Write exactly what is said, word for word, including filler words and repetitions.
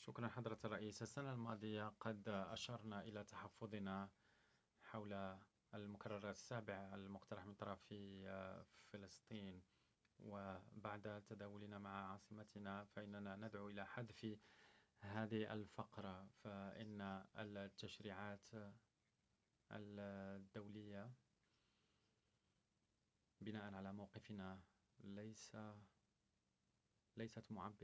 شكرا حضرة الرئيس. السنة الماضية قد أشرنا إلى تحفظنا حول المكرر السابع المقترح من طرف فلسطين، وبعد تداولنا مع عاصمتنا فإننا ندعو إلى حذف هذه الفقرة، فإن التشريعات الدولية بناء على موقفنا ليس ليست معبرة.